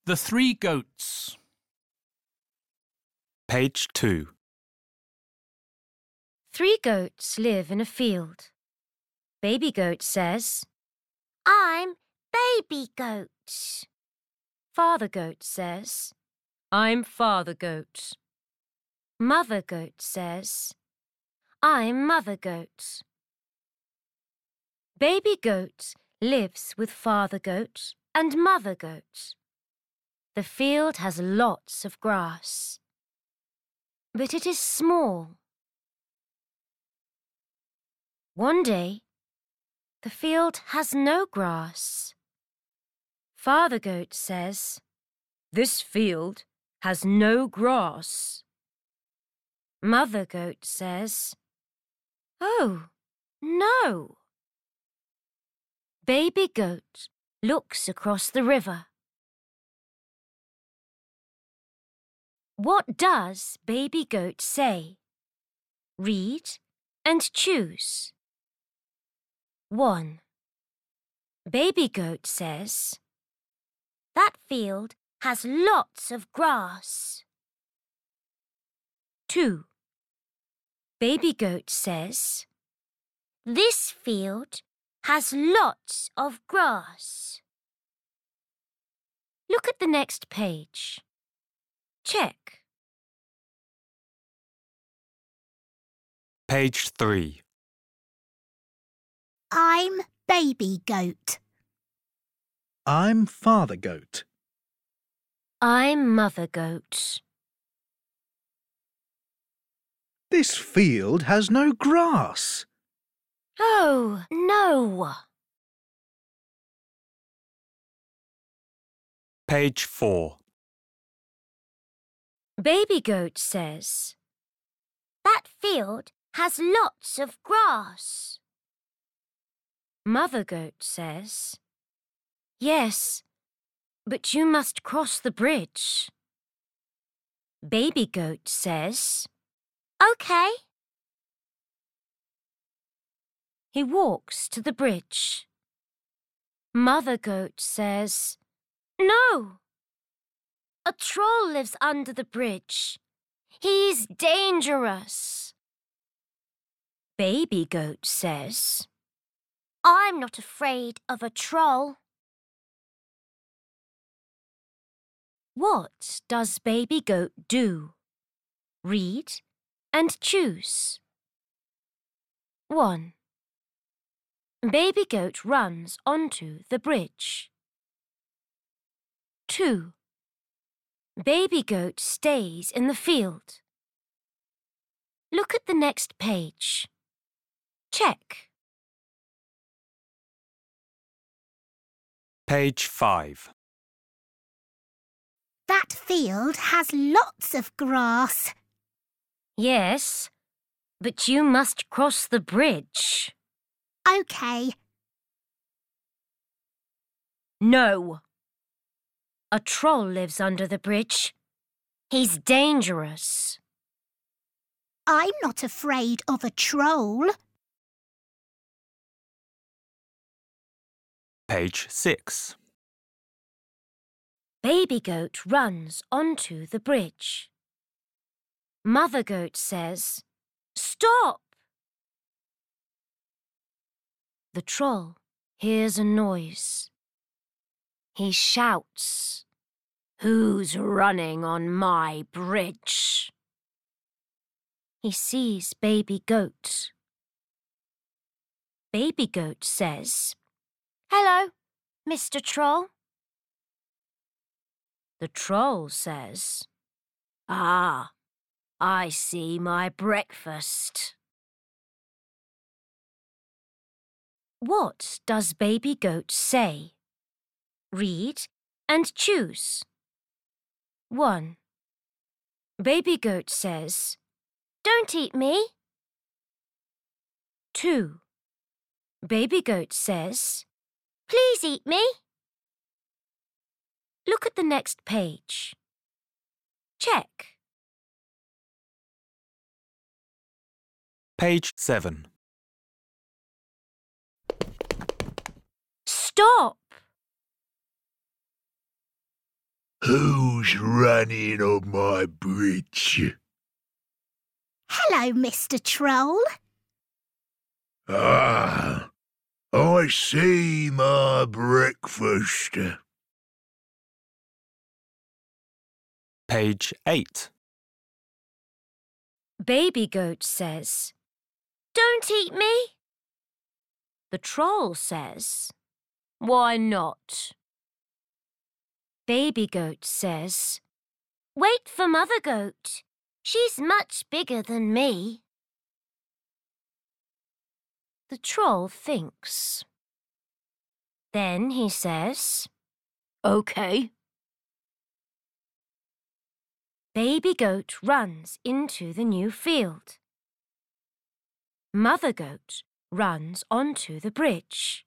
The Three Goats. Page 2. 3 goats live in a field. Baby goat says, I'm baby goat. Father goat says, I'm father goat. Mother goat says, I'm mother goat. Baby goat lives with father goat and mother goat. The field has lots of grass, but it is small. One day, the field has no grass. Father goat says, This field has no grass. Mother goat says, Oh, no. Baby goat looks across the river. What does baby goat say? Read and choose. 1. Baby goat says, That field has lots of grass. 2. Baby goat says, This field has lots of grass. Look at the next page. Check. Page 3. I'm baby goat. I'm father goat. I'm mother goat. This field has no grass. Oh, no. Page 4. Baby goat says, That field has lots of grass. Mother goat says, Yes, but you must cross the bridge. Baby goat says, OK. He walks to the bridge. Mother goat says, No. A troll lives under the bridge. He's dangerous. Baby goat says, I'm not afraid of a troll. What does baby goat do? Read and choose. 1. Baby goat runs onto the bridge. 2. Baby goat stays in the field. Look at the next page. Check. Page 5. That field has lots of grass. Yes, but you must cross the bridge. OK. No. A troll lives under the bridge. He's dangerous. I'm not afraid of a troll. Page 6. Baby goat runs onto the bridge. Mother goat says, Stop! The troll hears a noise. He shouts, Who's running on my bridge? He sees baby goat. Baby goat says, Hello, Mr. Troll. The troll says, Ah, I see my breakfast. What does baby goat say? Read and choose. 1. Baby goat says, Don't eat me. 2. Baby goat says, Please eat me. Look at the next page. Check. Page 7. Stop! Who's running on my bridge? Hello, Mr. Troll. Ah, I see my breakfast. Page 8. Baby Goat says, "Don't eat me." The Troll says, "Why not?" Baby Goat says, "Wait for Mother Goat. She's much bigger than me." The Troll thinks. Then he says, "OK." Baby Goat runs into the new field. Mother Goat runs onto the bridge.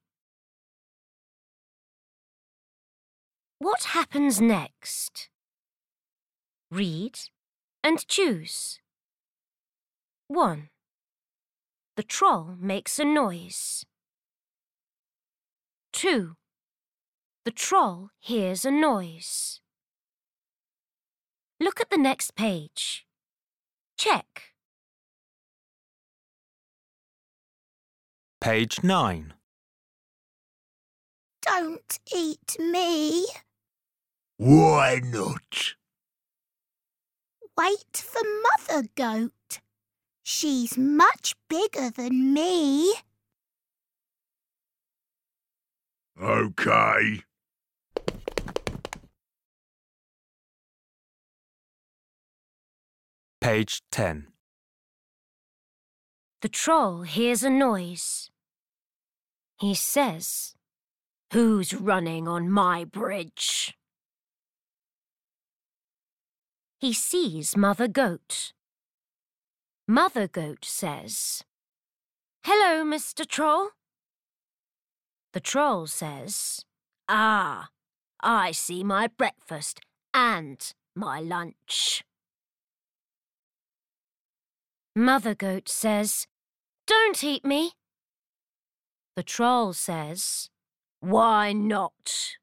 What happens next? Read and choose. 1. The troll makes a noise. 2. The troll hears a noise. Look at the next page. Check. Page 9. Don't eat me. Why not? Wait for Mother Goat. She's much bigger than me. OK. Page 10. The troll hears a noise. He says, "Who's running on my bridge?" He sees Mother Goat. Mother Goat says, "Hello, Mr. Troll." The troll says, "Ah, I see my breakfast and my lunch." Mother Goat says, "Don't eat me." The troll says, "Why not?"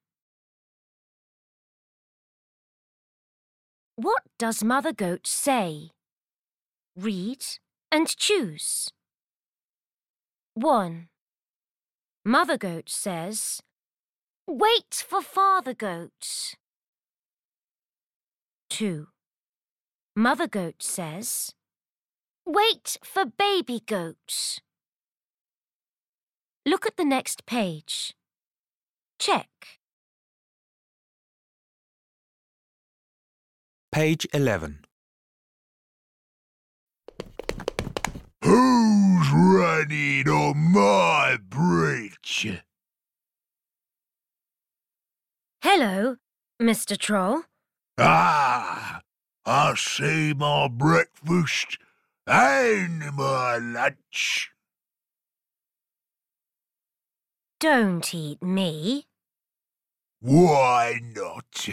What does Mother Goat say? Read and choose. 1. Mother Goat says, "Wait for Father Goat." 2. Mother Goat says, "Wait for Baby Goat." Look at the next page. Check. Page 11. Who's running on my bridge? Hello, Mr. Troll. Ah, I see my breakfast and my lunch. Don't eat me. Why not?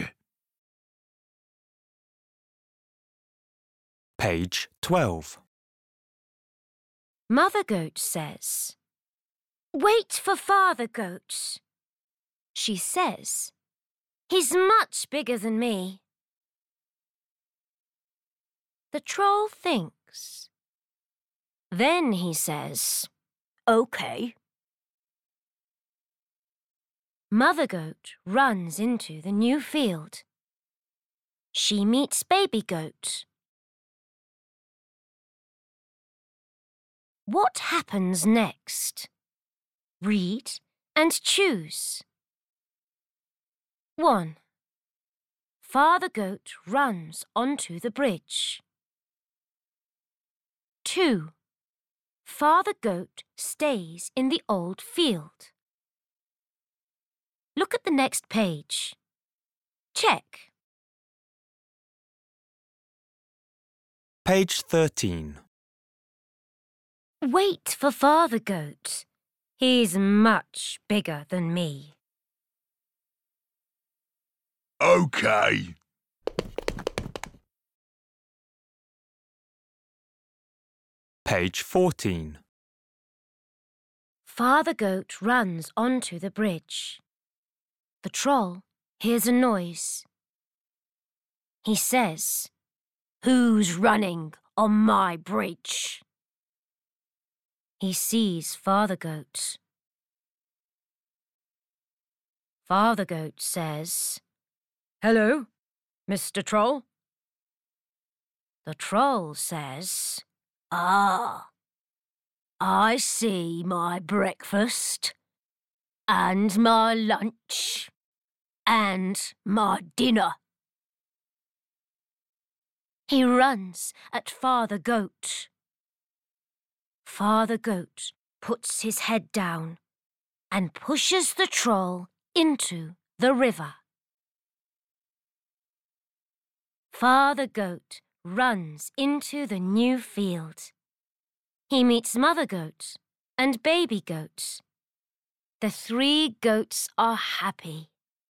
Page 12. Mother Goat says, "Wait for Father Goat." She says, "He's much bigger than me." The troll thinks. Then he says, "OK." Mother Goat runs into the new field. She meets Baby Goat. What happens next? Read and choose. 1. Father Goat runs onto the bridge. 2. Father Goat stays in the old field. Look at the next page. Check. Page 13. Wait for Father Goat. He's much bigger than me. OK. Page 14. Father Goat runs onto the bridge. The troll hears a noise. He says, "Who's running on my bridge?" He sees Father Goat. Father Goat says, "Hello, Mr. Troll." The Troll says, "Ah, I see my breakfast, and my lunch, and my dinner." He runs at Father Goat. Father Goat puts his head down and pushes the Troll into the river. Father Goat runs into the new field. He meets Mother Goat and Baby Goat. The 3 goats are happy.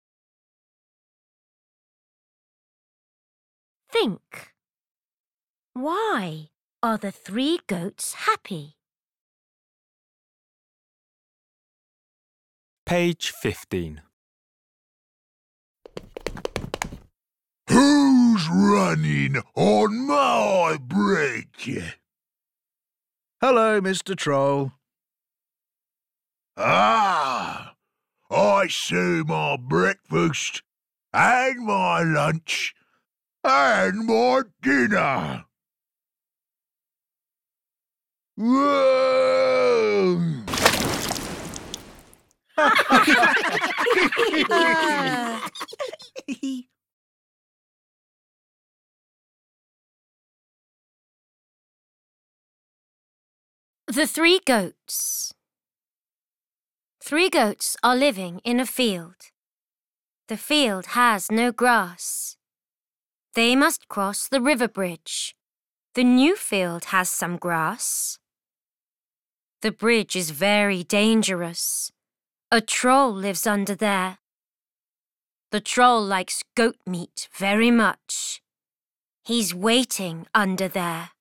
Think. Why are the 3 goats happy? Page 15. Who's running on my bridge? Hello, Mr. Troll. Ah, I see my breakfast, and my lunch, and my dinner. Whoa! The 3 goats. 3 goats are living in a field. The field has no grass. They must cross the river bridge. The new field has some grass. The bridge is very dangerous. A troll lives under there. The troll likes goat meat very much. He's waiting under there.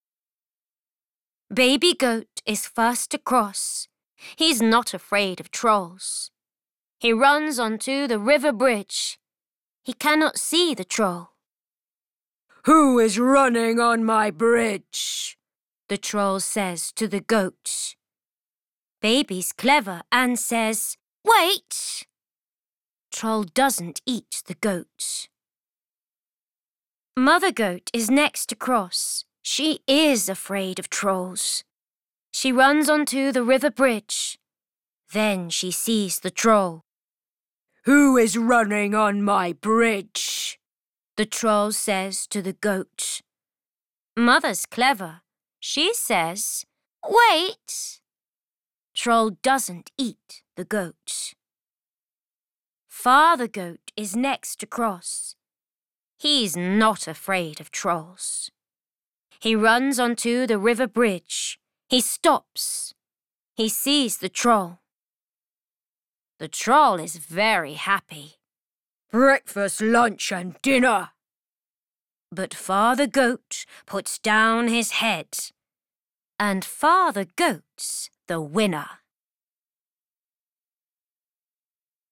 Baby Goat is first to cross. He's not afraid of trolls. He runs onto the river bridge. He cannot see the troll. "Who is running on my bridge?" the troll says to the goat. Baby's clever and says, "Wait!" Troll doesn't eat the goat. Mother Goat is next to cross. She is afraid of trolls. She runs onto the river bridge. Then she sees the troll. "Who is running on my bridge?" the troll says to the goat. Mother's clever. She says, "Wait!" Troll doesn't eat the goat. Father Goat is next to cross. He's not afraid of trolls. He runs onto the river bridge. He stops. He sees the troll. The troll is very happy. "Breakfast, lunch, and dinner." But Father Goat puts down his head. And Father Goat's the winner.